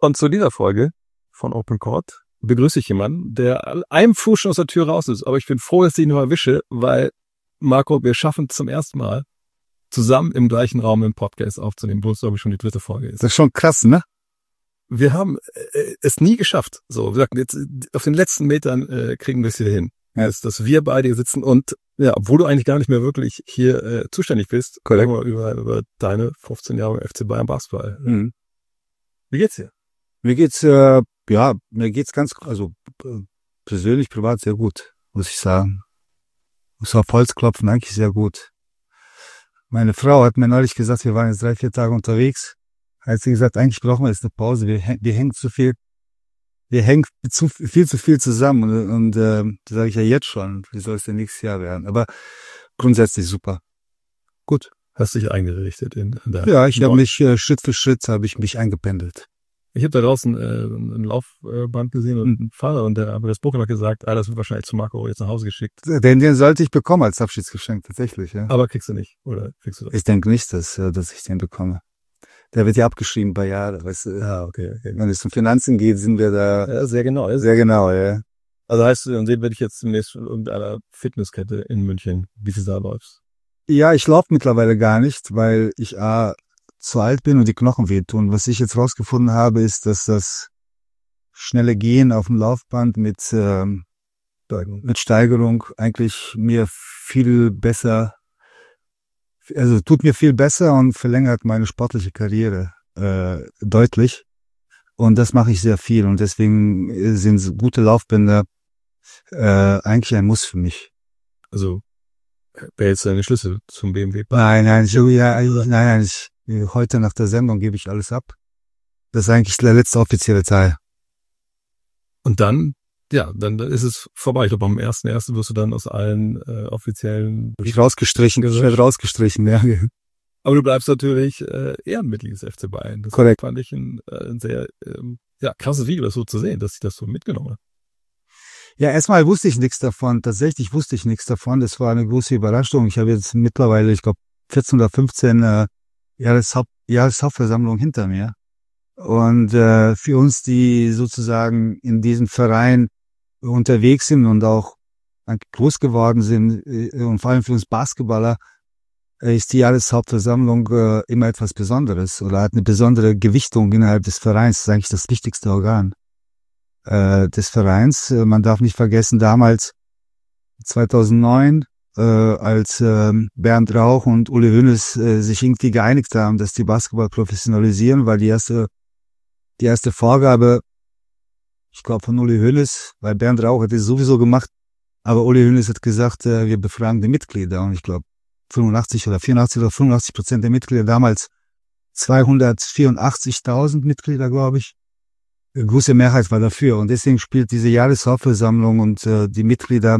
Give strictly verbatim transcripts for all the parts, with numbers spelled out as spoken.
Und zu dieser Folge von Open Court begrüße ich jemanden, der einem Fuß schon aus der Tür raus ist. Aber ich bin froh, dass ich ihn noch erwische, weil, Marco, wir schaffen zum ersten Mal zusammen im gleichen Raum im Podcast aufzunehmen, wo es, glaube ich, schon die dritte Folge ist. Das ist schon krass, ne? Wir haben äh, es nie geschafft. So, wir sagten jetzt, auf den letzten Metern äh, kriegen wir es hier hin. Ja. Dass, dass wir beide hier sitzen und, ja, obwohl du eigentlich gar nicht mehr wirklich hier äh, zuständig bist, über, über, über deine fünfzehn Jahre F C Bayern Basketball. Mhm. Wie geht's dir? Mir geht's, äh, ja, mir geht's ganz, also äh, persönlich, privat sehr gut, muss ich sagen. Muss auf Holz klopfen, eigentlich sehr gut. Meine Frau hat mir neulich gesagt, wir waren jetzt drei, vier Tage unterwegs. Hat sie gesagt, eigentlich brauchen wir jetzt eine Pause. Wir, wir hängen zu viel, wir hängen zu viel zu viel zusammen. Und, und äh, das sage ich ja jetzt schon. Wie soll es denn nächstes Jahr werden? Aber grundsätzlich super. Gut. Hast dich eingerichtet in, in der Ja, ich habe mich äh, Schritt für Schritt habe ich mich eingependelt. Ich habe da draußen äh, ein Laufband gesehen und einen Fahrer und der Andreas Buchel hat gesagt, ah, das wird wahrscheinlich zu Marco jetzt nach Hause geschickt. Den, den sollte ich bekommen als Abschiedsgeschenk, tatsächlich, ja. Aber kriegst du nicht, oder kriegst du das? Ich denke nicht, dass, dass ich den bekomme. Der wird ja abgeschrieben bei Jahr, weißt du. Ja, okay, okay. Wenn es um Finanzen geht, sind wir da. Ja, sehr genau. Sehr, sehr genau, ja. Also heißt, dann sehen wir dich jetzt demnächst in irgendeiner Fitnesskette in München, wie du da läufst. Ja, ich laufe mittlerweile gar nicht, weil ich A, zu alt bin und die Knochen wehtun. Was ich jetzt rausgefunden habe, ist, dass das schnelle Gehen auf dem Laufband mit, ähm, mit Steigerung eigentlich mir viel besser, also tut mir viel besser und verlängert meine sportliche Karriere äh, deutlich. Und das mache ich sehr viel und deswegen sind gute Laufbänder äh, eigentlich ein Muss für mich. Also wäre jetzt deine Schlüssel zum B M W? Nein, nein, so, ja, nein, nein, ich, heute nach der Sendung gebe ich alles ab. Das ist eigentlich der letzte offizielle Teil. Und dann, ja, dann ist es vorbei. Ich glaube, am ersten ersten wirst du dann aus allen äh, offiziellen... Ich rausgestrichen, ich werde rausgestrichen, ja. Aber du bleibst natürlich äh, Ehrenmitglied des F C Bayern. Das Korrekt. Fand ich ein, ein sehr ähm, ja, krasses Video, das so zu sehen, dass ich das so mitgenommen habe. Ja, erstmal wusste ich nichts davon. Tatsächlich wusste ich nichts davon. Das war eine große Überraschung. Ich habe jetzt mittlerweile, ich glaube, vierzehn oder fünfzehn äh, Jahreshaupt Jahreshauptversammlung hinter mir. Und äh, für uns, die sozusagen in diesem Verein unterwegs sind und auch groß geworden sind, äh, und vor allem für uns Basketballer, äh, ist die Jahreshauptversammlung äh, immer etwas Besonderes oder hat eine besondere Gewichtung innerhalb des Vereins. Das ist eigentlich das wichtigste Organ äh, des Vereins. Äh, man darf nicht vergessen, damals zweitausendneun, Äh, als äh, Bernd Rauch und Uli Hoeneß äh, sich irgendwie geeinigt haben, dass die Basketball professionalisieren, weil die erste die erste Vorgabe, ich glaube von Uli Hoeneß, weil Bernd Rauch hat es sowieso gemacht, aber Uli Hoeneß hat gesagt, äh, wir befragen die Mitglieder und ich glaube fünfundachtzig oder vierundachtzig oder fünfundachtzig Prozent der Mitglieder, damals zweihundertvierundachtzigtausend Mitglieder, glaube ich. Eine große Mehrheit war dafür und deswegen spielt diese Jahreshauptversammlung und äh, die Mitglieder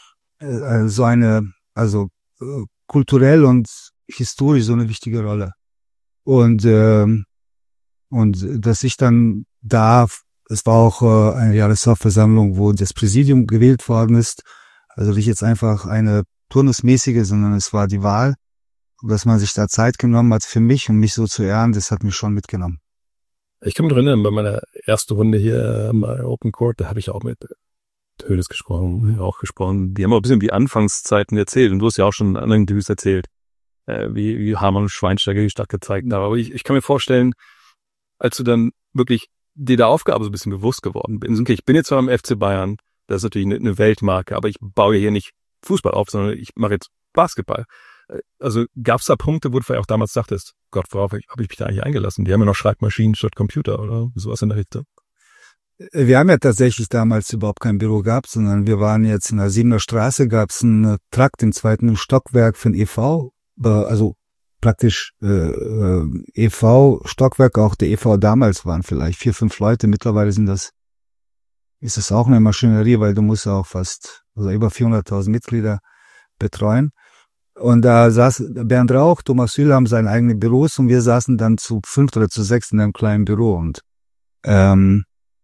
so eine, also äh, kulturell und historisch so eine wichtige Rolle. Und ähm, und dass ich dann da, es war auch äh, eine Jahreshauptversammlung, wo das Präsidium gewählt worden ist, also nicht jetzt einfach eine turnusmäßige, sondern es war die Wahl, dass man sich da Zeit genommen hat für mich und mich so zu ehren, das hat mich schon mitgenommen. Ich kann mich noch erinnern, bei meiner ersten Runde hier bei Open Court, da habe ich auch mit Hoeneß gesprochen, auch gesprochen. Die haben auch ein bisschen die Anfangszeiten erzählt. Und du hast ja auch schon in anderen Interviews erzählt, äh, wie, wie Hamann und Schweinsteiger die Stadt gezeigt haben. Aber ich, ich kann mir vorstellen, als du dann wirklich dir der Aufgabe so ein bisschen bewusst geworden bist. Okay, ich bin jetzt zwar am F C Bayern, das ist natürlich eine, eine Weltmarke, aber ich baue hier nicht Fußball auf, sondern ich mache jetzt Basketball. Also gab es da Punkte, wo du vielleicht auch damals dachtest, Gott, worauf habe ich mich da eigentlich eingelassen? Die haben ja noch Schreibmaschinen statt Computer oder sowas in der Richtung. Wir haben ja tatsächlich damals überhaupt kein Büro gehabt, sondern wir waren jetzt in der Siebener Straße, gab es einen Trakt im zweiten Stockwerk für den E V, also praktisch äh, E V-Stockwerk, auch der E V damals waren vielleicht vier, fünf Leute, mittlerweile sind das, ist das auch eine Maschinerie, weil du musst auch fast, also über vierhunderttausend Mitglieder betreuen. Und da saß Bernd Rauch, Thomas Süle haben seine eigenen Büros und wir saßen dann zu fünf oder zu sechs in einem kleinen Büro und ähm,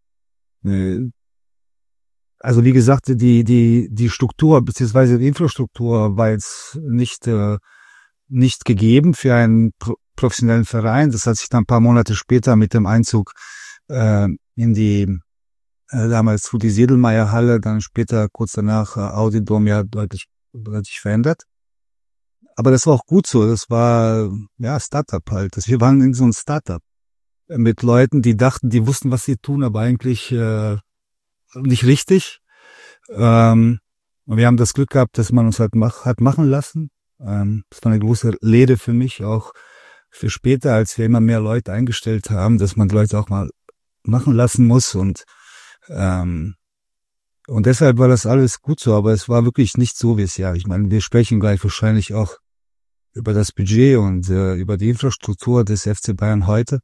also wie gesagt, die die die Struktur beziehungsweise die Infrastruktur war jetzt nicht äh, nicht gegeben für einen pro- professionellen Verein. Das hat sich dann ein paar Monate später mit dem Einzug äh, in die äh, damals Rudi Sedelmeier Halle, dann später kurz danach äh, Audidom ja deutlich, deutlich verändert. Aber das war auch gut so. Das war ja Startup halt. Das, wir waren in so einem Startup mit Leuten, die dachten, die wussten, was sie tun, aber eigentlich äh, nicht richtig. Ähm, und wir haben das Glück gehabt, dass man uns halt mach, hat machen lassen. Ähm, das war eine große Lehre für mich, auch für später, als wir immer mehr Leute eingestellt haben, dass man Leute auch mal machen lassen muss. Und ähm, und deshalb war das alles gut so. Aber es war wirklich nicht so wie es ja. Ich meine, wir sprechen gleich wahrscheinlich auch über das Budget und äh, über die Infrastruktur des F C Bayern heute.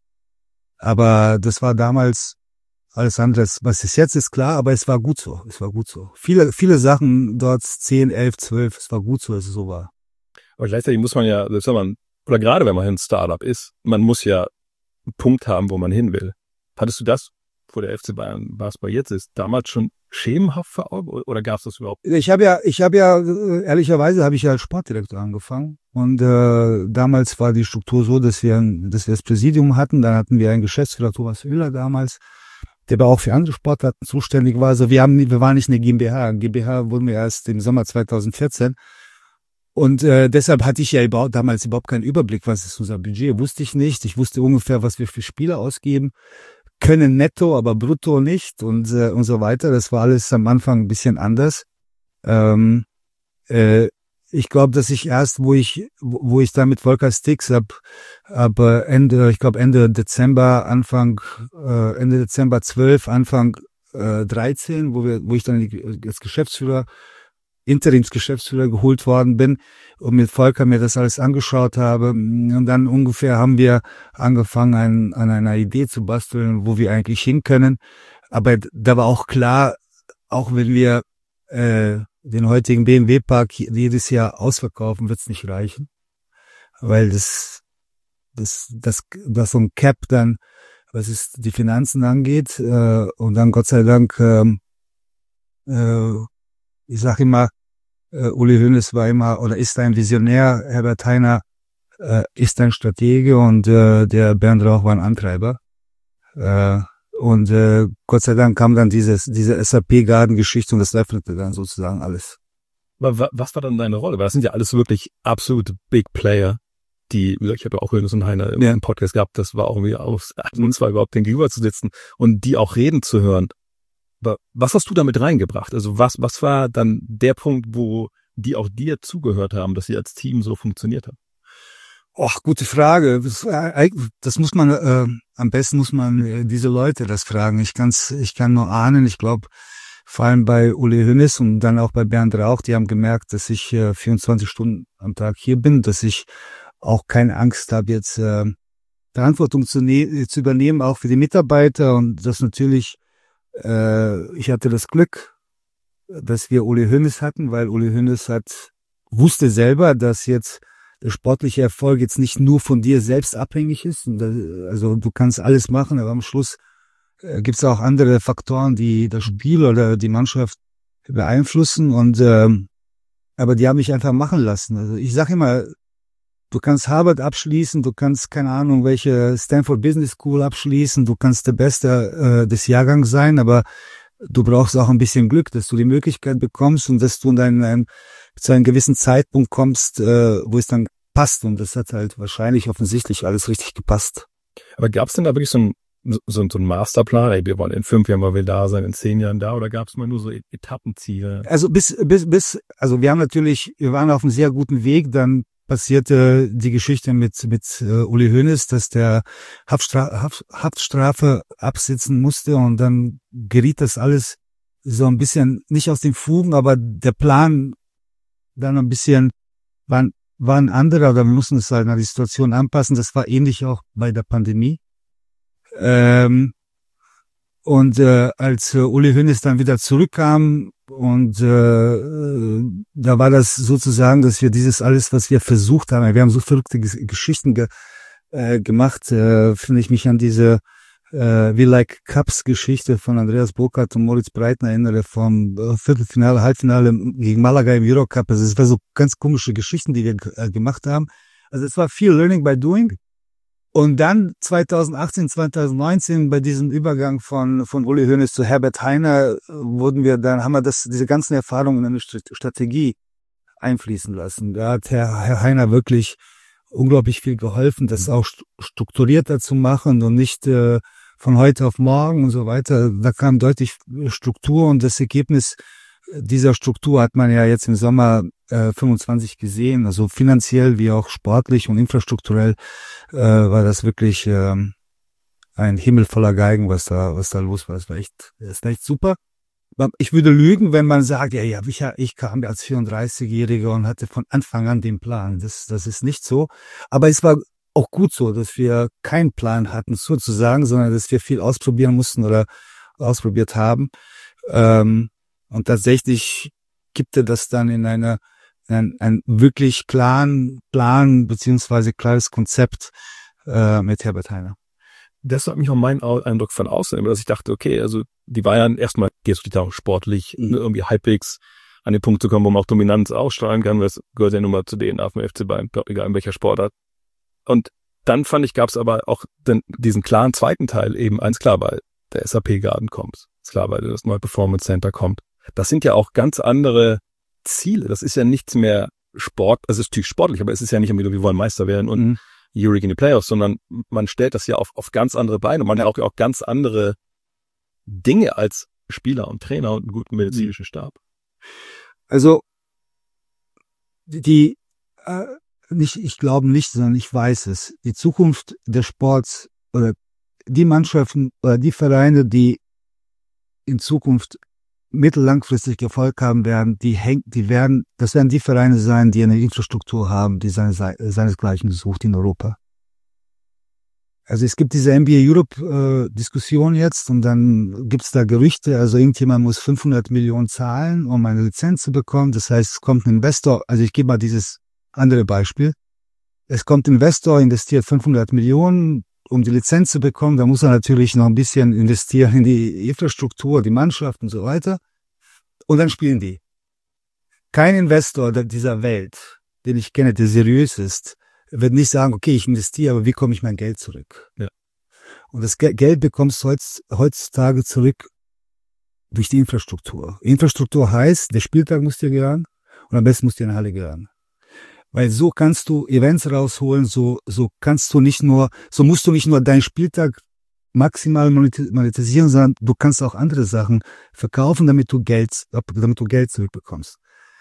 Aber das war damals alles anderes. Was es jetzt ist, klar, aber es war gut so. Es war gut so. Viele, viele Sachen dort, zehn, elf, zwölf, es war gut so, dass es so war. Aber gleichzeitig muss man ja, selbst wenn man, oder gerade wenn man ein Startup ist, man muss ja einen Punkt haben, wo man hin will. Hattest du das, wo der F C Bayern Basketball jetzt ist, damals schon schemenhaft vor Augen oder gab es das überhaupt? Ich habe ja, ich habe ja, ehrlicherweise habe ich ja als Sportdirektor angefangen. Und äh, damals war die Struktur so, dass wir, dass wir das Präsidium hatten. Dann hatten wir einen Geschäftsführer, Thomas Oehler damals, der aber auch für andere Sportarten zuständig war. Also wir haben, wir waren nicht eine GmbH. GmbH wurden wir erst im Sommer zweitausendvierzehn. Und äh, deshalb hatte ich ja überhaupt, damals überhaupt keinen Überblick, was ist unser Budget. Wusste ich nicht. Ich wusste ungefähr, was wir für Spieler ausgeben können, netto, aber brutto nicht und äh, und so weiter. Das war alles am Anfang ein bisschen anders. Ähm, äh, ich glaube, dass ich erst, wo ich wo ich dann mit Volker Stix ab, ab Ende, ich glaube Ende Dezember, Anfang äh, Ende Dezember zwölf, Anfang äh, dreizehn, wo wir, wo ich dann als Geschäftsführer Interimsgeschäftsführer geholt worden bin und mit Volker mir das alles angeschaut habe. Und dann ungefähr haben wir angefangen, an, an einer Idee zu basteln, wo wir eigentlich hin können. Aber da war auch klar, auch wenn wir äh, den heutigen B M W-Park jedes Jahr ausverkaufen, wird es nicht reichen. Weil das, das, das, das so ein Cap dann, was es die Finanzen angeht, äh, und dann Gott sei Dank, ähm, äh, ich sage immer, äh, Uli Hoeneß war immer oder ist ein Visionär, Herbert Hainer äh, ist ein Stratege und äh, der Bernd Rauch war ein Antreiber. Äh, und äh, Gott sei Dank kam dann dieses diese S A P-Garden-Geschichte und das öffnete dann sozusagen alles. Aber was war dann deine Rolle? Weil das sind ja alles wirklich absolute Big Player, die, wie gesagt, ich habe ja auch Hoeneß und Hainer im ja. Podcast gehabt, das war auch irgendwie aus, uns war überhaupt den gegenüber zu sitzen und die auch reden zu hören. Aber was hast du damit reingebracht? Also was, was war dann der Punkt, wo die auch dir zugehört haben, dass sie als Team so funktioniert haben? Och, gute Frage. Das, das muss man, äh, am besten muss man äh, diese Leute das fragen. Ich kann's, ich kann nur ahnen. Ich glaube, vor allem bei Uli Hoeneß und dann auch bei Bernd Rauch, die haben gemerkt, dass ich äh, vierundzwanzig Stunden am Tag hier bin, dass ich auch keine Angst habe, jetzt äh, Verantwortung zu, ne- zu übernehmen, auch für die Mitarbeiter und das natürlich. Äh, ich hatte das Glück, dass wir Uli Hoeneß hatten, weil Uli Hoeneß hat, wusste selber, dass jetzt der sportliche Erfolg jetzt nicht nur von dir selbst abhängig ist. Und das, also du kannst alles machen, aber am Schluss äh, gibt es auch andere Faktoren, die das Spiel oder die Mannschaft beeinflussen. Und ähm, aber die haben mich einfach machen lassen. Also ich sage immer, du kannst Harvard abschließen, du kannst, keine Ahnung, welche Stanford Business School abschließen, du kannst der Beste äh, des Jahrgangs sein, aber du brauchst auch ein bisschen Glück, dass du die Möglichkeit bekommst und dass du in einen, zu einem gewissen Zeitpunkt kommst, äh, wo es dann passt. Und das hat halt wahrscheinlich offensichtlich alles richtig gepasst. Aber gab es denn da wirklich so ein so, so ein Masterplan? Ey, wir wollen in fünf Jahren mal will da sein, in zehn Jahren da, oder gab es mal nur so Etappenziele? Also bis, bis, bis, also wir haben natürlich, wir waren auf einem sehr guten Weg, dann passierte die Geschichte mit mit äh, Uli Hoeneß, dass der Haftstrafe, Haft, Haftstrafe absitzen musste und dann geriet das alles so ein bisschen nicht aus den Fugen, aber der Plan dann ein bisschen war, war ein anderer, oder wir mussten es halt an die Situation anpassen. Das war ähnlich auch bei der Pandemie. Ähm, und äh, als äh, Uli Hoeneß dann wieder zurückkam, und äh, da war das sozusagen, dass wir dieses alles, was wir versucht haben, wir haben so verrückte G- Geschichten ge- äh, gemacht, äh, finde ich mich an diese äh, We Like Cups Geschichte von Andreas Burkhardt und Moritz Breitner erinnere, vom äh, Viertelfinale, Halbfinale gegen Malaga im Eurocup. Also es war so ganz komische Geschichten, die wir äh, gemacht haben. Also es war viel Learning by Doing. Und dann zweitausendachtzehn, zweitausendneunzehn bei diesem Übergang von von Uli Hoeneß zu Herbert Hainer wurden wir dann haben wir das diese ganzen Erfahrungen in eine Strategie einfließen lassen. Da hat Herr, Herr Hainer wirklich unglaublich viel geholfen, das auch strukturierter zu machen und nicht äh, von heute auf morgen und so weiter. Da kam deutlich Struktur und das Ergebnis dieser Struktur hat man ja jetzt im Sommer äh, fünfundzwanzig gesehen, also finanziell wie auch sportlich und infrastrukturell äh, war das wirklich äh, ein Himmel voller Geigen, was da was da los war. Das war echt, das war echt super. Ich würde lügen, wenn man sagt, ja, ja, ich, ich kam als vierunddreißigjähriger und hatte von Anfang an den Plan. Das, das ist nicht so. Aber es war auch gut so, dass wir keinen Plan hatten, sozusagen, sondern dass wir viel ausprobieren mussten oder ausprobiert haben. Ähm, und tatsächlich gibt er das dann in einer, in ein, ein wirklich klaren Plan beziehungsweise klares Konzept äh, mit Herbert Hainer. Das hat mich auch mein Eindruck von außen, dass ich dachte, okay, also die Bayern erstmal geht es auch sportlich, mhm. irgendwie halbwegs an den Punkt zu kommen, wo man auch Dominanz ausstrahlen kann, weil es gehört ja nun mal zu denen auf dem F C Bayern, egal in welcher Sportart. Und dann fand ich, gab es aber auch den, diesen klaren zweiten Teil eben eins klar, weil der S A P-Garden kommt. Ist klar, weil das neue Performance Center kommt. Das sind ja auch ganz andere Ziele. Das ist ja nichts mehr Sport, also es ist natürlich sportlich, aber es ist ja nicht irgendwie, wir wollen Meister werden und mhm. Euroleague in die Playoffs, sondern man stellt das ja auf, auf ganz andere Beine und man hat auch, auch ganz andere Dinge als Spieler und Trainer und einen guten medizinischen Stab. Also die, äh, nicht, ich glaube nicht, sondern ich weiß es. Die Zukunft des Sports oder die Mannschaften oder die Vereine, die in Zukunft mittellangfristig Erfolg haben werden, die hängt, die werden, das werden die Vereine sein, die eine Infrastruktur haben, die seine, seinesgleichen sucht in Europa. Also es gibt diese N B A Europe äh, Diskussion jetzt und dann gibt's da Gerüchte, also irgendjemand muss fünfhundert Millionen zahlen, um eine Lizenz zu bekommen. Das heißt, es kommt ein Investor, also ich gebe mal dieses andere Beispiel. Es kommt ein Investor, investiert fünfhundert Millionen, um die Lizenz zu bekommen. Da muss er natürlich noch ein bisschen investieren in die Infrastruktur, die Mannschaft und so weiter. Und dann spielen die. Kein Investor dieser Welt, den ich kenne, der seriös ist, wird nicht sagen, okay, ich investiere, aber wie komme ich mein Geld zurück? Ja. Und das Geld bekommst du heutzutage zurück durch die Infrastruktur. Infrastruktur heißt, der Spieltag muss dir gehören und am besten muss dir eine Halle gehören. Weil so kannst du Events rausholen, so, so kannst du nicht nur, so musst du nicht nur deinen Spieltag maximal monetisieren, sondern du kannst auch andere Sachen verkaufen, damit du Geld, damit du Geld zurückbekommst.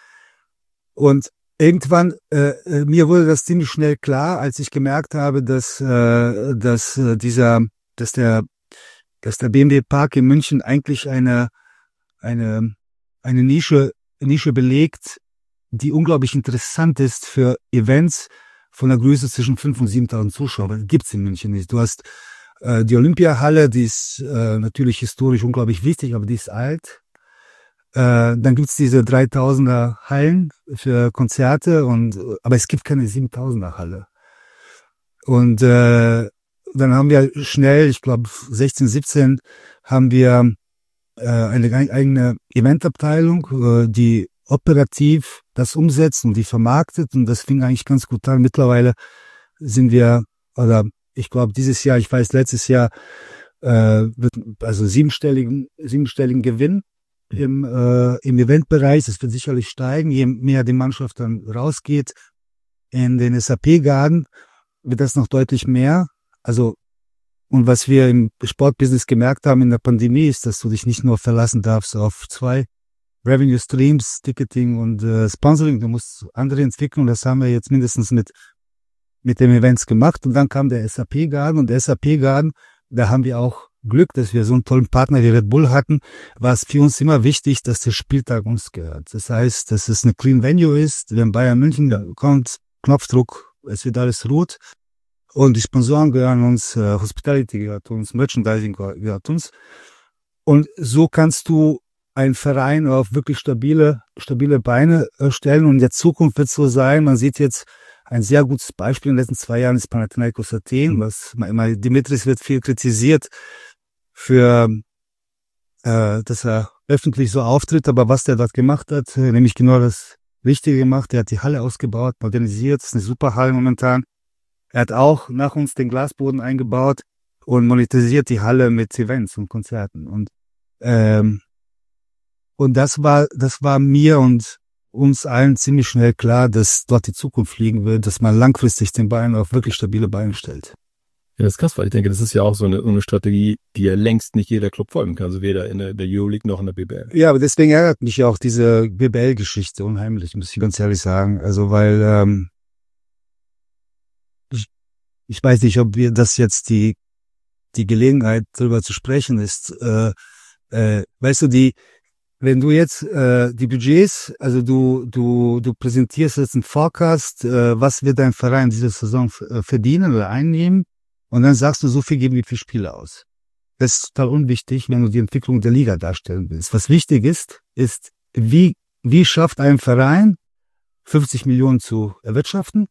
Und irgendwann, äh, mir wurde das ziemlich schnell klar, als ich gemerkt habe, dass, äh, dass äh, dieser, dass der, dass der B M W Park in München eigentlich eine, eine, eine Nische, Nische belegt, die unglaublich interessant ist für Events von der Größe zwischen fünftausend und siebentausend Zuschauern. Gibt's in München nicht. Du hast äh, die Olympiahalle, die ist äh, natürlich historisch unglaublich wichtig, aber die ist alt. Äh, dann gibt's diese dreitausender Hallen für Konzerte und aber es gibt keine siebentausender Halle. Und äh, dann haben wir schnell, ich glaube sechzehn, siebzehn, haben wir äh, eine eigene Eventabteilung, äh, die operativ das umsetzt und die vermarktet und das fing eigentlich ganz gut an. Mittlerweile sind wir, oder ich glaube dieses Jahr, ich weiß letztes Jahr, äh, wird also siebenstelligen, siebenstelligen Gewinn im, äh, im Eventbereich. Das wird sicherlich steigen, je mehr die Mannschaft dann rausgeht. In den S A P-Garden wird das noch deutlich mehr. Also, und was wir im Sportbusiness gemerkt haben in der Pandemie ist, dass du dich nicht nur verlassen darfst auf zwei Revenue Streams, Ticketing und äh, Sponsoring. Du musst andere entwickeln. Das haben wir jetzt mindestens mit mit den Events gemacht. Und dann kam der S A P-Garden und der S A P-Garden, da haben wir auch Glück, dass wir so einen tollen Partner wie Red Bull hatten, war es für uns immer wichtig, dass der Spieltag uns gehört. Das heißt, dass es eine Clean Venue ist. Wenn Bayern München kommt, Knopfdruck, es wird alles rot. Und die Sponsoren gehören uns, äh, Hospitality gehört uns, Merchandising gehört uns. Und so kannst du einen Verein auf wirklich stabile, stabile Beine äh, stellen. Und in der Zukunft wird es so sein, man sieht jetzt ein sehr gutes Beispiel in den letzten zwei Jahren ist Panathinaikos Athen, was man immer, Dimitris wird viel kritisiert für, äh, dass er öffentlich so auftritt, aber was der dort gemacht hat, nämlich genau das Richtige gemacht. Der hat die Halle ausgebaut, modernisiert, ist eine super Halle momentan. Er hat auch nach uns den Glasboden eingebaut und monetarisiert die Halle mit Events und Konzerten. Und ähm, und das war das war mir und uns allen ziemlich schnell klar, dass dort die Zukunft liegen wird, dass man langfristig den Bayern auf wirklich stabile Beine stellt. Ja, das ist krass, weil ich denke, das ist ja auch so eine, so eine Strategie, die ja längst nicht jeder Club folgen kann, also weder in der, der Euroleague noch in der B B L. Ja, aber deswegen ärgert mich ja auch diese B B L-Geschichte unheimlich, muss ich ganz ehrlich sagen. Also weil ähm, ich, ich weiß nicht, ob wir das jetzt die die Gelegenheit, darüber zu sprechen ist. Äh, äh, weißt du, die wenn du jetzt äh, die Budgets, also du du du präsentierst jetzt einen Forecast, äh, was wird dein Verein diese Saison f- äh, verdienen oder einnehmen, und dann sagst du, so viel geben wir für Spiele aus. Das ist total unwichtig, wenn du die Entwicklung der Liga darstellen willst. Was wichtig ist, ist, wie wie schafft ein Verein fünfzig Millionen zu erwirtschaften,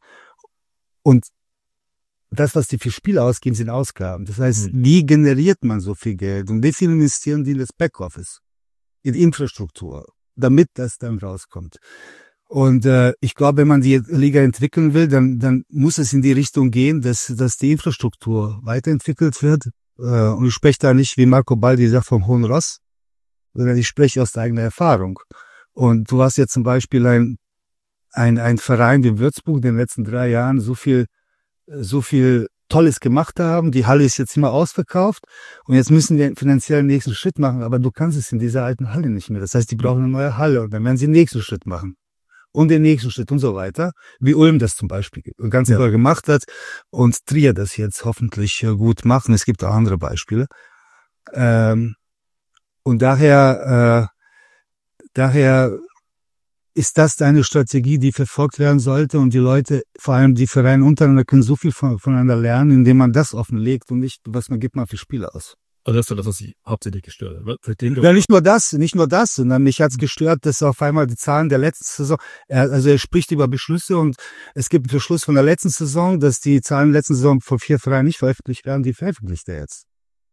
und das, was die für Spiele ausgeben, sind Ausgaben. Das heißt, Mhm. wie generiert man so viel Geld und wie viel investieren die in das Backoffice, in Infrastruktur, damit das dann rauskommt. Und äh, ich glaube, wenn man die Liga entwickeln will, dann dann muss es in die Richtung gehen, dass dass die Infrastruktur weiterentwickelt wird. Äh, und ich spreche da nicht, wie Marco Baldi sagt, vom Hohen Ross, sondern ich spreche aus der eigenen Erfahrung. Und du hast jetzt zum Beispiel ein ein ein Verein wie Würzburg in den letzten drei Jahren so viel so viel Tolles gemacht haben. Die Halle ist jetzt immer ausverkauft und jetzt müssen wir finanziell einen nächsten Schritt machen, aber du kannst es in dieser alten Halle nicht mehr. Das heißt, die brauchen eine neue Halle und dann werden sie den nächsten Schritt machen und den nächsten Schritt und so weiter, wie Ulm das zum Beispiel ganz Ja. toll gemacht hat und Trier das jetzt hoffentlich äh, gut macht. Und es gibt auch andere Beispiele. Ähm, und daher, äh, daher ist das eine Strategie, die verfolgt werden sollte, und die Leute, vor allem die Vereine untereinander, können so viel von, voneinander lernen, indem man das offenlegt und nicht, was man gibt mal für Spiele aus. Also das ist so das, was sich hauptsächlich gestört hat. Seitdem du Ja, nicht nur das, nicht nur das, sondern mich hat's gestört, dass auf einmal die Zahlen der letzten Saison, er, also er spricht über Beschlüsse, und es gibt einen Beschluss von der letzten Saison, dass die Zahlen der letzten Saison von vier Vereinen nicht veröffentlicht werden, die veröffentlicht er jetzt.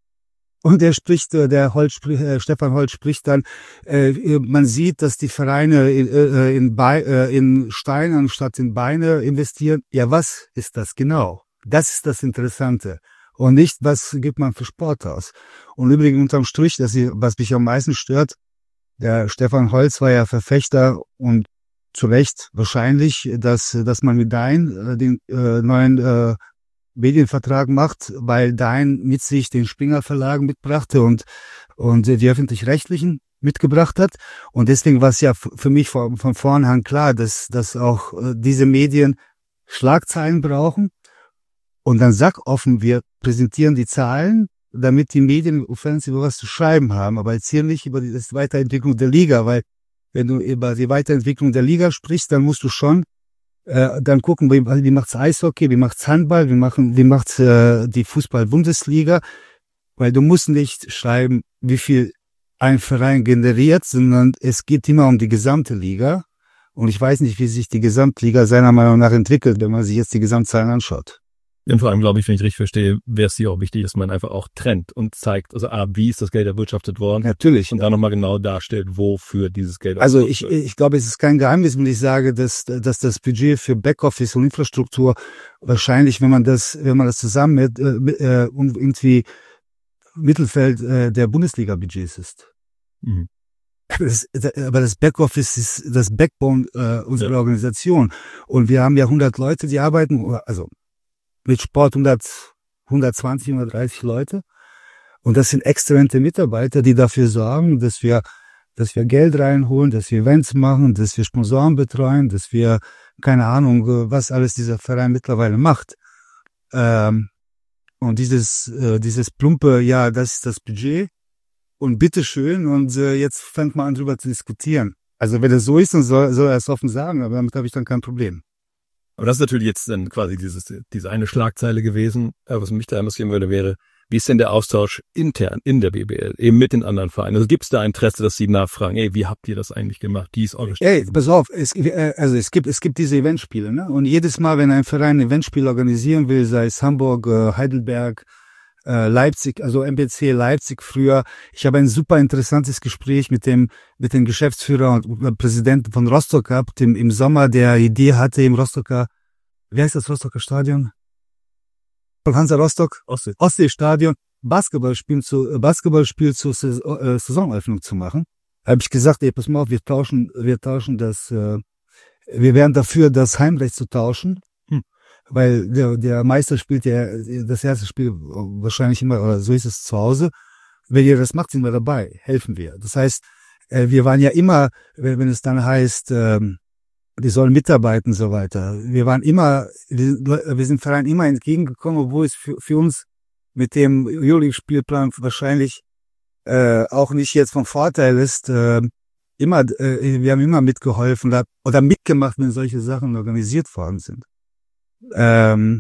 Und er spricht, äh, der Holz, sprich- äh, Stefan Holz spricht dann, äh, man sieht, dass die Vereine in, äh, in, Bei, äh, in Steine anstatt in Beine investieren. Ja, was ist das genau? Das ist das Interessante. Und nicht, was gibt man für Sport aus. Und übrigens unterm Strich, dass ich, was mich am meisten stört, der Stefan Holz war ja Verfechter, und zu Recht wahrscheinlich, dass, dass man mit Dein äh, den äh, neuen äh, Medienvertrag macht, weil Dein mit sich den Springer Verlag mitbrachte und und die öffentlich-rechtlichen mitgebracht hat. Und deswegen war es ja f- für mich von, von vornherein klar, dass dass auch äh, diese Medien Schlagzeilen brauchen. Und dann sag offen, wir präsentieren die Zahlen, damit die Medien Fans über was zu schreiben haben, aber erzähl nicht über die das Weiterentwicklung der Liga, weil wenn du über die Weiterentwicklung der Liga sprichst, dann musst du schon äh, dann gucken, wie, wie macht's Eishockey, wie macht's Handball, wie machen, wie macht's äh, die Fußball-Bundesliga, weil du musst nicht schreiben, wie viel ein Verein generiert, sondern es geht immer um die gesamte Liga. Und ich weiß nicht, wie sich die Gesamtliga seiner Meinung nach entwickelt, wenn man sich jetzt die Gesamtzahlen anschaut. Und vor allem, glaube ich, wenn ich richtig verstehe, wäre es hier auch wichtig, dass man einfach auch trennt und zeigt, also A, wie ist das Geld erwirtschaftet worden, Natürlich. und dann nochmal genau darstellt, wofür dieses Geld Also ausgegeben ich, wird. ich glaube, es ist kein Geheimnis, wenn ich sage, dass, dass das Budget für Backoffice und Infrastruktur wahrscheinlich, wenn man das, wenn man das zusammen mit, äh, mit, äh, um irgendwie Mittelfeld äh, der Bundesliga-Budgets ist. Mhm. Das, aber das Backoffice ist das Backbone äh, unserer Ja. Organisation. Und wir haben ja hundert Leute, die arbeiten, also mit Sport hundert, hundertzwanzig, hundertdreißig Leute. Und das sind exzellente Mitarbeiter, die dafür sorgen, dass wir, dass wir Geld reinholen, dass wir Events machen, dass wir Sponsoren betreuen, dass wir, keine Ahnung, was alles dieser Verein mittlerweile macht. Ähm, und dieses, äh, dieses plumpe, ja, das ist das Budget. Und bitteschön, und äh, jetzt fängt man an, drüber zu diskutieren. Also wenn es so ist, dann soll, soll er es offen sagen, aber damit habe ich dann kein Problem. Aber das ist natürlich jetzt dann quasi dieses, diese eine Schlagzeile gewesen. Aber was mich da interessieren würde, wäre, wie ist denn der Austausch intern in der B B L, eben mit den anderen Vereinen? Also gibt es da Interesse, dass sie nachfragen, ey, wie habt ihr das eigentlich gemacht? Die ist eure Ey, pass auf, es, äh, also es gibt, es gibt diese Eventspiele, ne? Und jedes Mal, wenn ein Verein ein Eventspiel organisieren will, sei es Hamburg, äh, Heidelberg, äh, Leipzig, also M B C Leipzig früher, ich habe ein super interessantes Gespräch mit dem, mit dem Geschäftsführer und Präsidenten von Rostock gehabt, im, im Sommer, der Idee hatte, im Rostocker, wie heißt das Rostocker Stadion? Hansa Rostock, Ostsee. Ostseestadion, Basketballspiel zu, Basketballspiel zur Saison, äh, Saisoneröffnung zu machen. Da habe ich gesagt, ey, pass mal auf, wir tauschen, wir tauschen das, äh, wir wären dafür, das Heimrecht zu tauschen. Hm. Weil der, der Meister spielt ja das erste Spiel wahrscheinlich immer, oder so ist es zu Hause. Wenn ihr das macht, sind wir dabei, helfen wir. Das heißt, äh, wir waren ja immer, wenn, wenn es dann heißt, ähm, die sollen mitarbeiten und so weiter. Wir waren immer, wir sind Verein immer entgegengekommen, obwohl es für, für uns mit dem Euroleague-Spielplan wahrscheinlich äh, auch nicht jetzt von Vorteil ist. Äh, immer, äh, wir haben immer mitgeholfen oder, oder mitgemacht, wenn solche Sachen organisiert worden sind. Ähm,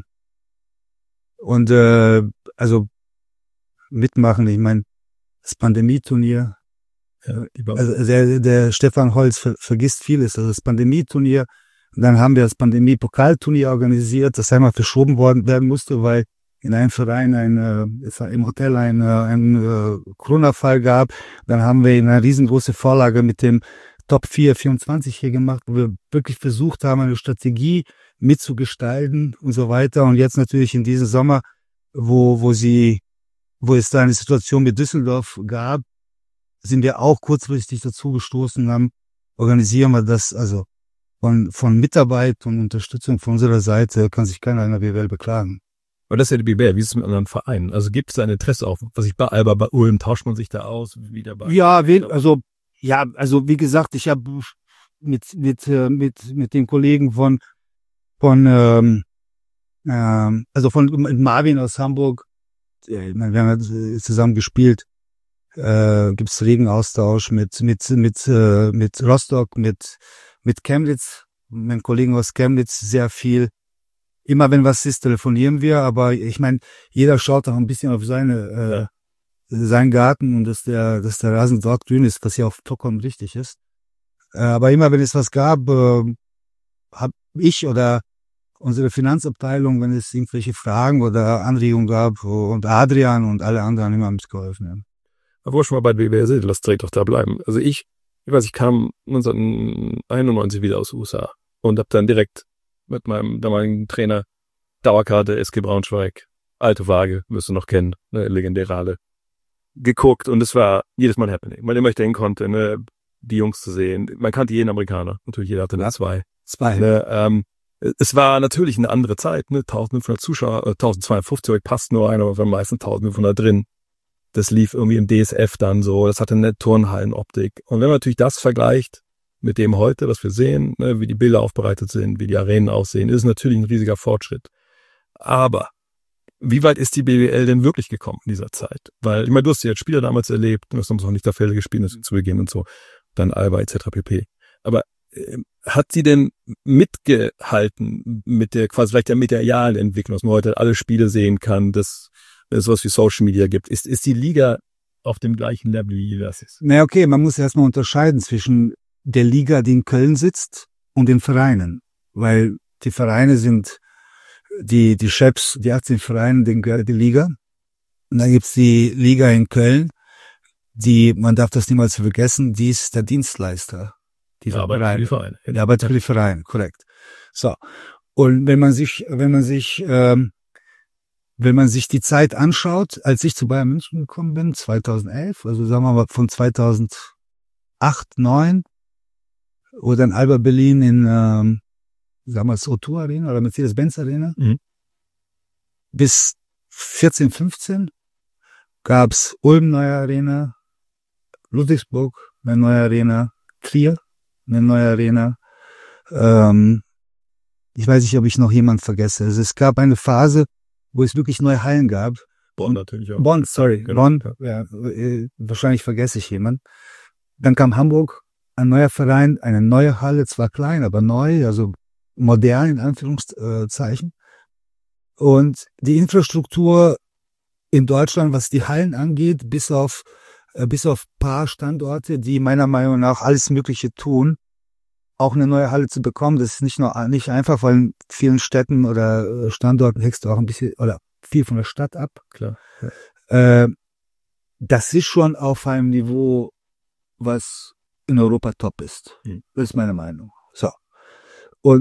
und äh, also mitmachen, ich meine, das Pandemieturnier, ja, also der, der Stefan Holz ver, vergisst vieles, also das Pandemieturnier, und dann haben wir das Pandemie-Pokalturnier organisiert, das einmal verschoben worden werden musste, weil in einem Verein ein, äh, es war im Hotel ein, äh, ein äh, Corona-Fall gab. Dann haben wir eine riesengroße Vorlage mit dem Top vier vierundzwanzig hier gemacht, wo wir wirklich versucht haben, eine Strategie mitzugestalten und so weiter. Und jetzt natürlich in diesem Sommer, wo, wo sie, wo es da eine Situation mit Düsseldorf gab, sind wir auch kurzfristig dazu gestoßen haben, organisieren wir das, also von, von Mitarbeit und Unterstützung von unserer Seite kann sich keiner in der B W L beklagen. Aber das ist ja die B W L, wie ist es mit anderen Vereinen? Also gibt es da ein Interesse auf, was ich bei Alba, bei Ulm, tauscht man sich da aus, wie dabei? Ja, wen, also, ja, also wie gesagt, ich habe mit, mit, mit, mit den Kollegen von, von, ähm, ähm, also von Marvin aus Hamburg, ich meine, wir haben ja zusammen gespielt, äh, gibt's regen Austausch mit, mit, mit, äh, mit Rostock, mit, mit Chemnitz, mit Kollegen aus Chemnitz sehr viel. Immer wenn was ist, telefonieren wir, aber ich meine, jeder schaut auch ein bisschen auf seine, äh, ja. seinen Garten und dass der, dass der Rasen dort grün ist, was ja auch vollkommen richtig ist. Äh, aber immer wenn es was gab, äh, habe ich oder unsere Finanzabteilung, wenn es irgendwelche Fragen oder Anregungen gab, und Adrian und alle anderen immer mitgeholfen haben. Aber wo schon mal bei B W L sind, lass direkt doch da bleiben. Also ich, ich weiß, ich kam neunzehnhunderteinundneunzig wieder aus den U S A und habe dann direkt mit meinem damaligen Trainer Dauerkarte S G Braunschweig, alte Waage, wirst du noch kennen, eine legendäre Halle, geguckt und es war jedes Mal happening, weil immer ich denken konnte, ne, die Jungs zu sehen. Man kannte jeden Amerikaner, natürlich jeder hatte eine zwei. Zwei. Ne, ähm, es war natürlich eine andere Zeit, ne, eintausendfünfhundert Zuschauer, eintausendzweihundertfünfzig, passt nur einer, aber meistens eintausendfünfhundert drin. Das lief irgendwie im D S F dann so, das hatte eine Turnhallenoptik. Und wenn man natürlich das vergleicht mit dem heute, was wir sehen, ne, wie die Bilder aufbereitet sind, wie die Arenen aussehen, ist natürlich ein riesiger Fortschritt. Aber wie weit ist die B W L denn wirklich gekommen in dieser Zeit? Weil, ich meine, du hast ja als Spieler damals erlebt, du hast noch nicht dafür gespielt, das zu Beginn und so, dann Alba et cetera pp. Aber äh, hat sie denn mitgehalten mit der quasi vielleicht der medialen Entwicklung, dass man heute alle Spiele sehen kann, dass es sowas wie Social Media gibt? Ist, ist die Liga auf dem gleichen Level, wie das ist? Na okay, man muss erstmal unterscheiden zwischen der Liga, die in Köln sitzt, und den Vereinen. Weil die Vereine sind die, die Chefs, die achtzehn Vereine, denen gehört die Liga. Und dann gibt's die Liga in Köln, die, man darf das niemals vergessen, die ist der Dienstleister. Die arbeitet für die Vereine. Die arbeitet für die Vereine, korrekt. So. Und wenn man sich, wenn man sich, ähm, wenn man sich die Zeit anschaut, als ich zu Bayern München gekommen bin, zweitausendelf, also sagen wir mal von zweitausendacht, neun, oder in Alba Berlin in, ähm, sagen wir das O zwei Arena oder Mercedes-Benz Arena, mhm. bis vierzehn, fünfzehn gab's Ulm neue Arena, Ludwigsburg eine neue Arena, Trier eine neue Arena. Ähm, ich weiß nicht, ob ich noch jemand vergesse. Also es gab eine Phase, wo es wirklich neue Hallen gab. Bonn natürlich auch. Bonn, sorry, genau. Bonn. Ja, äh, wahrscheinlich vergesse ich jemand. Dann kam Hamburg, ein neuer Verein, eine neue Halle, zwar klein, aber neu, also modern in Anführungszeichen. Und die Infrastruktur in Deutschland, was die Hallen angeht, bis auf äh, bis auf paar Standorte, die meiner Meinung nach alles Mögliche tun, auch eine neue Halle zu bekommen, das ist nicht nur nicht einfach, weil in vielen Städten oder Standorten hängst du auch ein bisschen oder viel von der Stadt ab. Klar. Ja. Äh, das ist schon auf einem Niveau, was in Europa top ist. Hm. Das ist meine Meinung. So. Und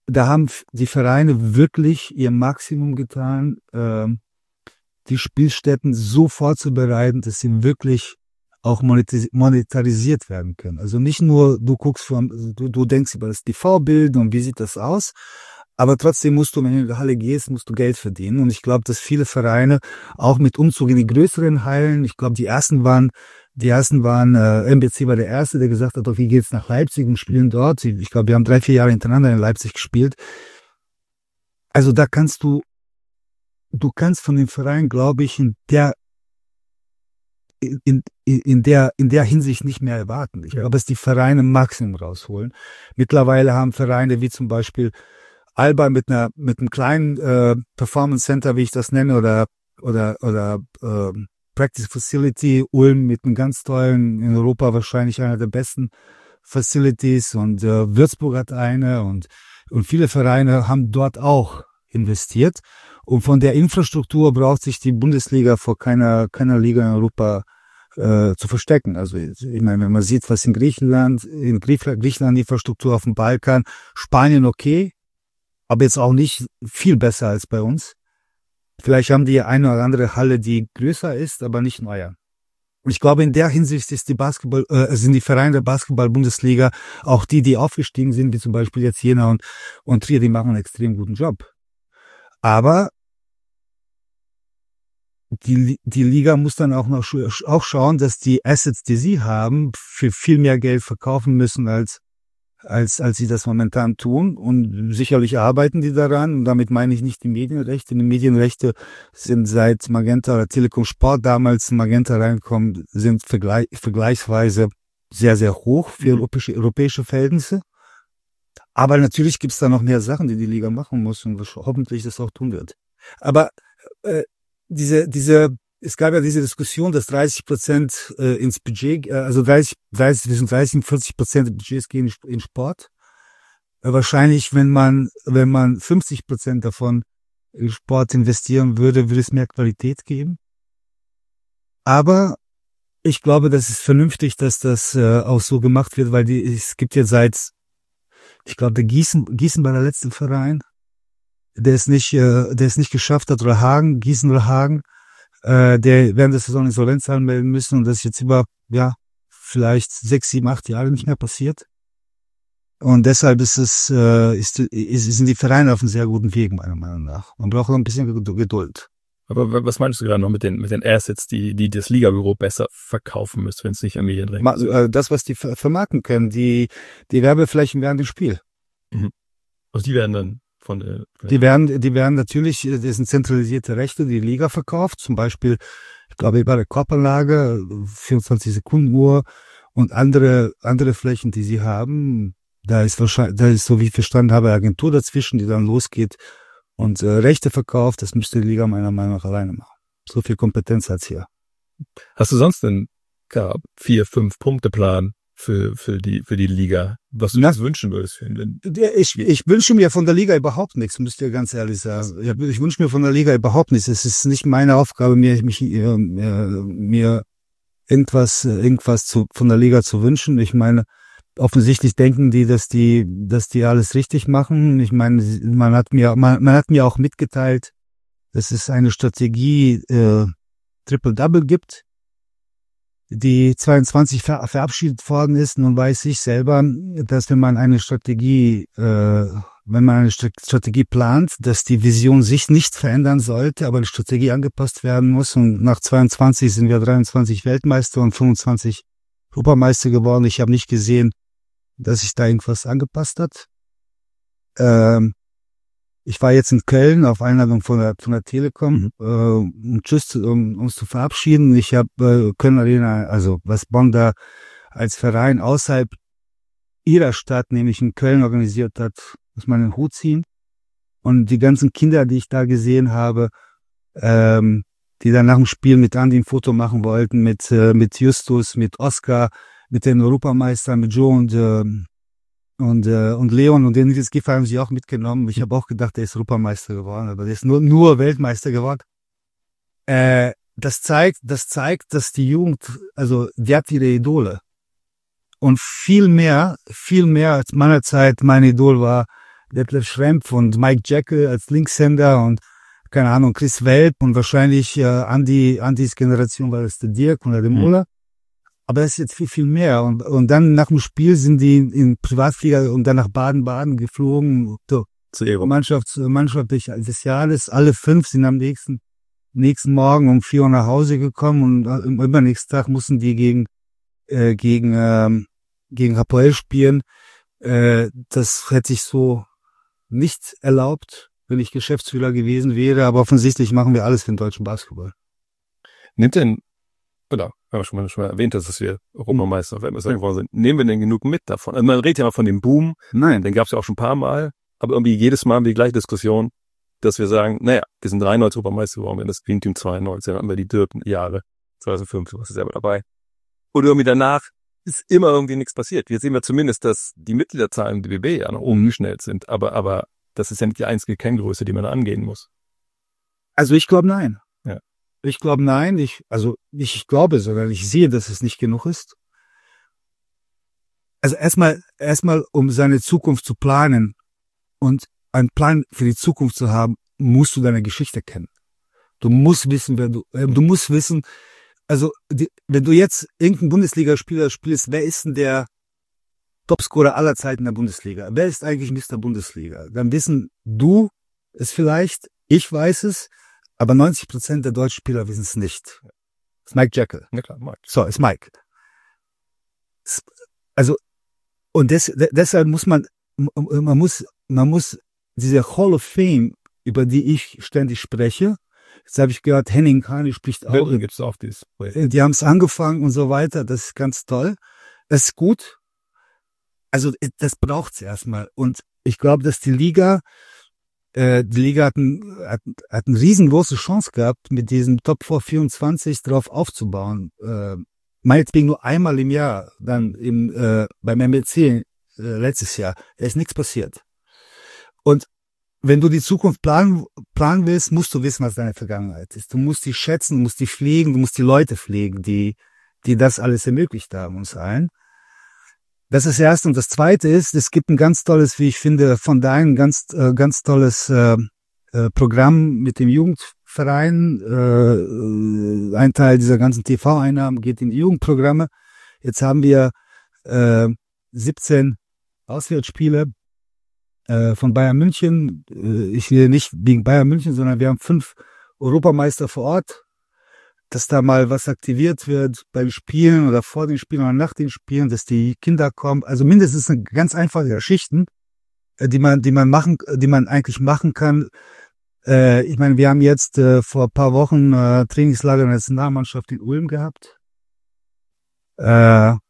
da haben die Vereine wirklich ihr Maximum getan, ähm, die Spielstätten so vorzubereiten, dass sie wirklich auch monetis- monetarisiert werden können. Also nicht nur, du guckst von, du, du denkst über das T V-Bild und wie sieht das aus, aber trotzdem musst du, wenn du in die Halle gehst, musst du Geld verdienen. Und ich glaube, dass viele Vereine auch mit Umzug in die größeren Hallen, ich glaube, die ersten waren, die ersten waren, äh, M B C war der erste, der gesagt hat, okay, geht's nach Leipzig und spielen dort. Ich glaube, wir haben drei, vier Jahre hintereinander in Leipzig gespielt. Also da kannst du, du kannst von dem Verein, glaube ich, in der In, in, in der, in der Hinsicht nicht mehr erwarten. Ich glaube, dass die Vereine Maximum rausholen. Mittlerweile haben Vereine wie zum Beispiel Alba mit einer, mit einem kleinen, äh, Performance Center, wie ich das nenne, oder, oder, oder, äh, Practice Facility, Ulm mit einem ganz tollen, in Europa wahrscheinlich einer der besten Facilities, und, äh, Würzburg hat eine, und, und viele Vereine haben dort auch investiert. Und von der Infrastruktur braucht sich die Bundesliga vor keiner, keiner Liga in Europa äh, zu verstecken. Also ich meine, wenn man sieht, was in Griechenland, in Griechenland, Griechenland die Infrastruktur auf dem Balkan, Spanien okay, aber jetzt auch nicht viel besser als bei uns. Vielleicht haben die eine oder andere Halle, die größer ist, aber nicht neuer. Und ich glaube, in der Hinsicht ist die Basketball, äh, sind die Vereine der Basketball-Bundesliga, auch die, die aufgestiegen sind, wie zum Beispiel jetzt Jena und, und Trier, die machen einen extrem guten Job. Aber die, die Liga muss dann auch noch auch schauen, dass die Assets, die sie haben, für viel mehr Geld verkaufen müssen, als, als, als sie das momentan tun. Und sicherlich arbeiten die daran. Und damit meine ich nicht die Medienrechte. Die Medienrechte sind seit Magenta oder Telekom Sport damals Magenta reinkommen, sind vergleich, vergleichsweise sehr, sehr hoch für europäische, europäische Verhältnisse. Aber natürlich gibt's da noch mehr Sachen, die die Liga machen muss und hoffentlich das auch tun wird. Aber äh, diese, diese, es gab ja diese Diskussion, dass dreißig Prozent äh, ins Budget, äh, also dreißig, dreißig, zwischen dreißig und vierzig Prozent des Budgets gehen in Sport. Äh, wahrscheinlich, wenn man, wenn man fünfzig Prozent davon in Sport investieren würde, würde es mehr Qualität geben. Aber ich glaube, das ist vernünftig, dass das äh, auch so gemacht wird, weil die, es gibt ja seit, ich glaube, der Gießen, Gießen war der letzte Verein, der es nicht, äh, der es nicht geschafft hat, oder Hagen, Gießen oder Hagen, äh, der während der Saison Insolvenz anmelden müssen, und das ist jetzt über, ja, vielleicht sechs, sieben, acht Jahre nicht mehr passiert. Und deshalb ist es, äh, ist, ist, sind die Vereine auf einem sehr guten Weg, meiner Meinung nach. Man braucht noch ein bisschen Geduld. Aber was meinst du gerade noch mit den, mit den Assets, die, die das Ligabüro besser verkaufen müsste, wenn es nicht an Medienrecht ist? Das, was die vermarkten können, die, die Werbeflächen während dem Spiel. Mhm. Also die werden dann von der, Die werden, die werden natürlich, das sind zentralisierte Rechte, die Liga verkauft, zum Beispiel, ich glaube, bei der Korbanlage, vierundzwanzig Sekunden Uhr und andere, andere Flächen, die sie haben. Da ist wahrscheinlich, da ist, so wie ich verstanden habe, eine Agentur dazwischen, die dann losgeht und äh, Rechte verkauft. Das müsste die Liga meiner Meinung nach alleine machen. So viel Kompetenz hat's hier. Hast du sonst einen ja, vier, fünf Punkte Plan für für die für die Liga, was du dir wünschen würdest? Wenn ich ich wünsche mir von der Liga überhaupt nichts, müsst ihr ganz ehrlich sagen. Ich, ich wünsche mir von der Liga überhaupt nichts. Es ist nicht meine Aufgabe, mir mich äh, mir irgendwas irgendwas zu von der Liga zu wünschen. Ich meine, offensichtlich denken die, dass die dass die alles richtig machen. Ich meine, man hat mir man, man hat mir auch mitgeteilt, dass es eine Strategie äh, Triple-Double gibt, die zweiundzwanzig ver- verabschiedet worden ist. Nun weiß ich selber, dass wenn man eine Strategie, äh, wenn man eine St- Strategie plant, dass die Vision sich nicht verändern sollte, aber die Strategie angepasst werden muss. Und nach zweiundzwanzig sind wir dreiundzwanzig Weltmeister und fünfundzwanzig Europameister geworden. Ich habe nicht gesehen, dass sich da irgendwas angepasst hat. Ähm, Ich war jetzt in Köln auf Einladung von der, von der Telekom, mhm. äh, um tschüss, um uns zu verabschieden. Ich habe äh, Köln Arena, also was Bonn da als Verein außerhalb ihrer Stadt, nämlich in Köln organisiert hat, muss man den Hut ziehen. Und die ganzen Kinder, die ich da gesehen habe, ähm, die dann nach dem Spiel mit Andi ein Foto machen wollten, mit äh, mit Justus, mit Oskar, mit den Europameistern, mit Joe und äh, Und, äh, und Leon und den Nils Giffer haben sie auch mitgenommen. Ich habe auch gedacht, der ist Europameister geworden, aber der ist nur, nur Weltmeister geworden. Äh, das zeigt, das zeigt, dass die Jugend, also, die hat ihre Idole. Und viel mehr, viel mehr als meiner Zeit mein Idol war Detlef Schrempf und Mike Jekyll als Linkshänder und keine Ahnung, Chris Welp und wahrscheinlich äh, Andi, Andis Generation war das der Dirk oder der Muller. Mhm. Aber das ist jetzt viel, viel mehr. Und, und dann nach dem Spiel sind die in Privatflieger und dann nach Baden-Baden geflogen. So, zu ihrer Mannschaft, Mannschaft des Jahres. Alle fünf sind am nächsten, nächsten Morgen um vier Uhr nach Hause gekommen und am übernächsten Tag mussten die gegen, äh, gegen, ähm, gegen Hapoel spielen. Äh, das hätte ich so nicht erlaubt, wenn ich Geschäftsführer gewesen wäre, aber offensichtlich machen wir alles für den deutschen Basketball. Nimmt denn, oder haben wir schon mal, schon mal erwähnt, dass wir Europameister geworden sind, nehmen wir denn genug mit davon? Also man redet ja mal von dem Boom, Nein, den gab es ja auch schon ein paar Mal, aber irgendwie jedes Mal haben wir die gleiche Diskussion, dass wir sagen, naja, wir sind dreiundneunzig Europameister geworden, das Queen-Team zweiundneunzig, dann hatten wir die dürren Jahre, zweitausendfünf, du warst ja selber dabei. Und irgendwie danach ist immer irgendwie nichts passiert. Jetzt sehen wir zumindest, dass die Mitgliederzahlen im D B B ja nach oben geschnellt sind, aber, aber das ist ja nicht die einzige Kenngröße, die man angehen muss. Also ich glaube nein. Ja. Ich glaube nein. Ich, also nicht ich glaube, sondern ich sehe, dass es nicht genug ist. Also erstmal, erstmal, um seine Zukunft zu planen und einen Plan für die Zukunft zu haben, musst du deine Geschichte kennen. Du musst wissen, wer du, äh, du musst wissen, also die, wenn du jetzt irgendeinen Bundesligaspieler spielst, wer ist denn der Topscorer aller Zeiten der Bundesliga? Wer ist eigentlich Mister Bundesliga? Dann wissen du es vielleicht, ich weiß es, aber neunzig Prozent der deutschen Spieler wissen es nicht. Das ist Mike Jekyll. Ja klar, Mike. So, ist Mike. Also, und des, deshalb muss man, man muss, man muss diese Hall of Fame, über die ich ständig spreche, jetzt habe ich gehört, Henning Kani spricht auch. Berlin gibt's auch dieses Projekt. Die haben es angefangen und so weiter, das ist ganz toll. Das ist gut. Also das braucht's erstmal. Und ich glaube, dass die Liga, äh, die Liga hat, ein, hat, hat eine riesengroße Chance gehabt, mit diesem Top vier vierundzwanzig drauf aufzubauen. Äh, meinetwegen nur einmal im Jahr, dann im äh, beim M L C äh, letztes Jahr. Da ist nichts passiert. Und wenn du die Zukunft planen, planen willst, musst du wissen, was deine Vergangenheit ist. Du musst die schätzen, du musst die pflegen, du musst die Leute pflegen, die, die das alles ermöglicht haben, uns allen. Das ist das Erste. Und das Zweite ist, es gibt ein ganz tolles, wie ich finde, von deinem ganz, äh, ganz tolles äh, äh, Programm mit dem Jugendverein. Äh, ein Teil dieser ganzen T V-Einnahmen geht in die Jugendprogramme. Jetzt haben wir äh, siebzehn Auswärtsspiele äh, von Bayern München. Äh, ich will nicht wegen Bayern München, sondern wir haben fünf Europameister vor Ort. Dass da mal was aktiviert wird beim Spielen oder vor den Spielen oder nach den Spielen, dass die Kinder kommen. Also mindestens eine ganz einfache Geschichten, die man, die man machen, die man eigentlich machen kann. Äh, ich meine, wir haben jetzt äh, vor ein paar Wochen äh, Trainingslager der Nationalmannschaft in Ulm gehabt. Äh, da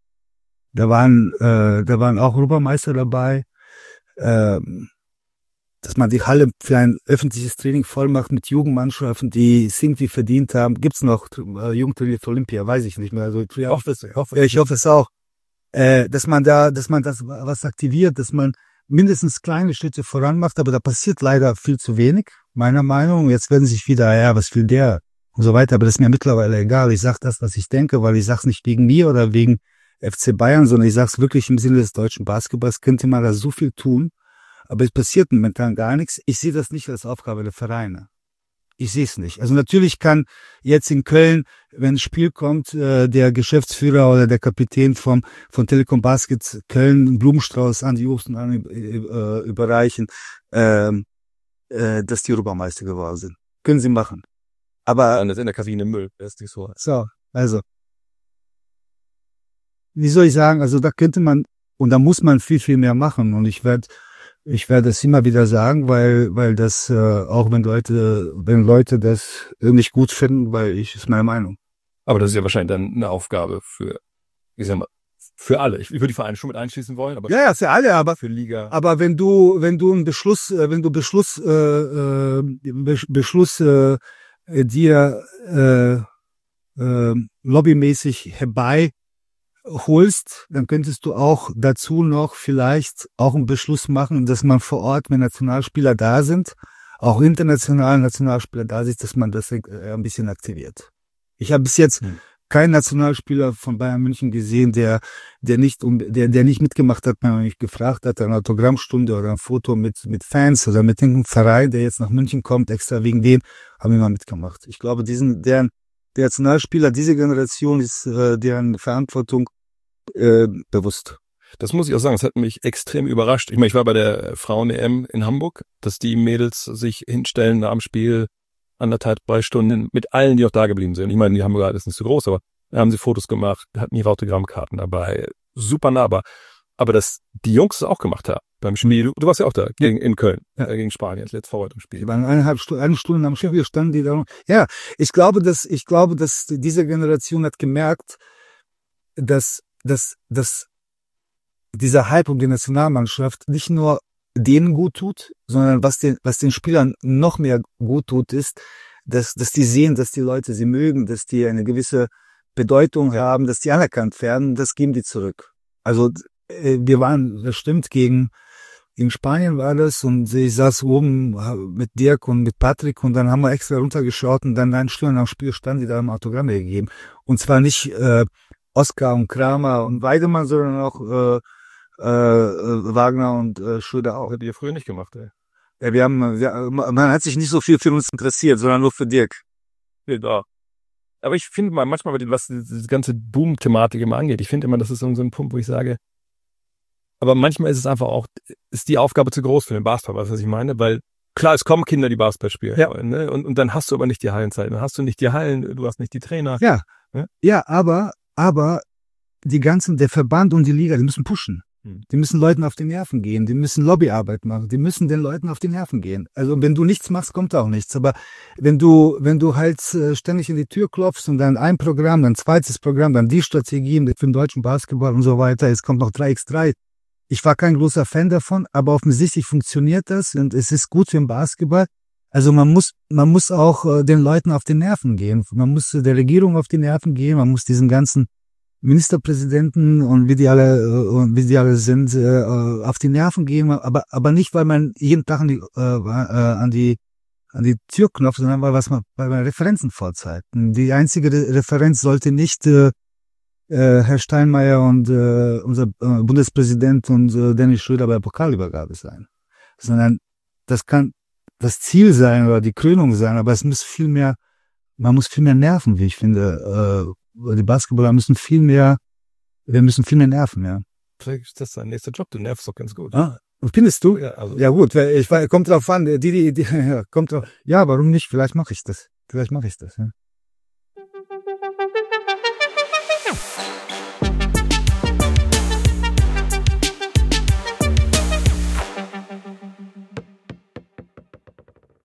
waren, äh, da waren auch Europameister dabei. Äh, dass man die Halle für ein öffentliches Training voll macht mit Jugendmannschaften, die es irgendwie verdient haben. Gibt's noch äh, Jugendturnier für Olympia? Weiß ich nicht mehr. Also, ich hoffe es, ich hoffe, ich hoffe es auch. Äh, dass man da, dass man das was aktiviert, dass man mindestens kleine Schritte voran macht, aber da passiert leider viel zu wenig, meiner Meinung. Jetzt werden sich wieder, ja, was will der? Und so weiter, aber das ist mir mittlerweile egal. Ich sag das, was ich denke, weil ich sag's nicht wegen mir oder wegen F C Bayern, sondern ich sag's wirklich im Sinne des deutschen Basketballs, könnte man da so viel tun. Aber es passiert momentan gar nichts. Ich sehe das nicht als Aufgabe der Vereine. Ich sehe es nicht. Also natürlich kann jetzt in Köln, wenn ein Spiel kommt, äh, der Geschäftsführer oder der Kapitän vom von Telekom Baskets Köln einen Blumenstrauß an die Jungs und an äh, überreichen, äh, äh, dass die Europameister geworden sind. Können sie machen. Aber dann ist in der Kabine Müll. Das ist nicht so. So, also wie soll ich sagen? Also da könnte man und da muss man viel viel mehr machen. Und ich werde Ich werde es immer wieder sagen, weil weil das äh, auch wenn Leute wenn Leute das nicht gut finden, weil ich ist meine Meinung. Aber das ist ja wahrscheinlich dann eine Aufgabe für, ich sag mal, für alle. Ich, ich würde die Vereine schon mit einschließen wollen, aber ja, ja, für alle, aber für Liga. Aber wenn du wenn du einen Beschluss wenn du Beschluss äh, äh, Beschluss äh, dir äh, äh, lobbymäßig herbei holst, dann könntest du auch dazu noch vielleicht auch einen Beschluss machen, dass man vor Ort, wenn Nationalspieler da sind, auch internationale Nationalspieler da sind, dass man das äh, ein bisschen aktiviert. Ich habe bis jetzt hm. keinen Nationalspieler von Bayern München gesehen, der, der nicht, um, der, der nicht mitgemacht hat, wenn man mich gefragt hat, eine Autogrammstunde oder ein Foto mit, mit Fans oder mit irgendeinem Verein, der jetzt nach München kommt, extra wegen dem, haben wir mal mitgemacht. Ich glaube, diesen, deren, der Nationalspieler, diese Generation ist, äh, deren Verantwortung, äh, bewusst. Das muss ich auch sagen, es hat mich extrem überrascht. Ich meine, ich war bei der Frauen-E M in Hamburg, dass die Mädels sich hinstellen nach dem Spiel, anderthalb, drei Stunden mit allen, die auch da geblieben sind. Ich meine, die Hamburger ist nicht so groß, aber da haben sie Fotos gemacht, hatten ihre Autogrammkarten dabei. Super nahbar. Aber dass die Jungs es auch gemacht haben beim Spiel. Du, du warst ja auch da, gegen, in Köln, ja. äh, gegen Spanien, letzt vor im Spiel. Die waren eineinhalb Stunden, eine Stunde am Spiel, standen die da noch. Ja, ich glaube, dass, ich glaube, dass diese Generation hat gemerkt, dass, dass, dass dieser Hype um die Nationalmannschaft nicht nur denen gut tut, sondern was den, was den Spielern noch mehr gut tut, ist, dass, dass die sehen, dass die Leute sie mögen, dass die eine gewisse Bedeutung haben, dass die anerkannt werden, das geben die zurück. Also, äh, wir waren, das stimmt, gegen, in Spanien war das und ich saß oben mit Dirk und mit Patrick und dann haben wir extra runtergeschaut und dann eine Stunde am Spiel standen die da im Autogramme gegeben. Und zwar nicht, äh, Oskar und Kramer und Weidemann, sondern auch, äh, Äh, Wagner und äh, Schröder auch. Das hätte ihr früher nicht gemacht, ey. Ja, wir haben, wir, man hat sich nicht so viel für uns interessiert, sondern nur für Dirk. Ja. Aber ich finde mal, manchmal, was diese ganze Boom-Thematik immer angeht, ich finde immer, das ist so ein Punkt, wo ich sage, aber manchmal ist es einfach auch, ist die Aufgabe zu groß für den Basketball, weißt du, was ich meine? Weil, klar, es kommen Kinder, die Basketball spielen. Ja. Ne? Und, und dann hast du aber nicht die Hallenzeit, dann hast du nicht die Hallen, du hast nicht die Trainer. Ja. Ne? Ja, aber, aber die ganzen, der Verband und die Liga, die müssen pushen. Die müssen Leuten auf die Nerven gehen, die müssen Lobbyarbeit machen, die müssen den Leuten auf die Nerven gehen. Also wenn du nichts machst, kommt auch nichts. Aber wenn du, wenn du halt ständig in die Tür klopfst und dann ein Programm, dann ein zweites Programm, dann die Strategien für den deutschen Basketball und so weiter, es kommt noch drei gegen drei. Ich war kein großer Fan davon, aber offensichtlich funktioniert das und es ist gut für den Basketball. Also man muss, man muss auch den Leuten auf die Nerven gehen. Man muss der Regierung auf die Nerven gehen, man muss diesen ganzen Ministerpräsidenten und wie die alle und wie die alle sind äh, auf die Nerven gehen, aber aber nicht, weil man jeden Tag an die äh, an die an die Tür klopft, sondern weil was man weil man Referenzen vorzeigt. Die einzige Referenz sollte nicht äh, äh, Herr Steinmeier und äh, unser äh, Bundespräsident und äh, Dennis Schröder bei Pokalübergabe sein, sondern das kann das Ziel sein oder die Krönung sein, aber es muss viel mehr, man muss viel mehr nerven, wie ich finde. Äh, Die Basketballer müssen viel mehr, wir müssen viel mehr nerven, ja. Vielleicht ist das dein nächster Job, du nervst doch ganz gut. Ah, findest du? Ja, also. Ja gut, ich kommt drauf an, die, die, die, ja, kommt drauf, ja, warum nicht? Vielleicht mache ich das. Vielleicht mache ich das, ja.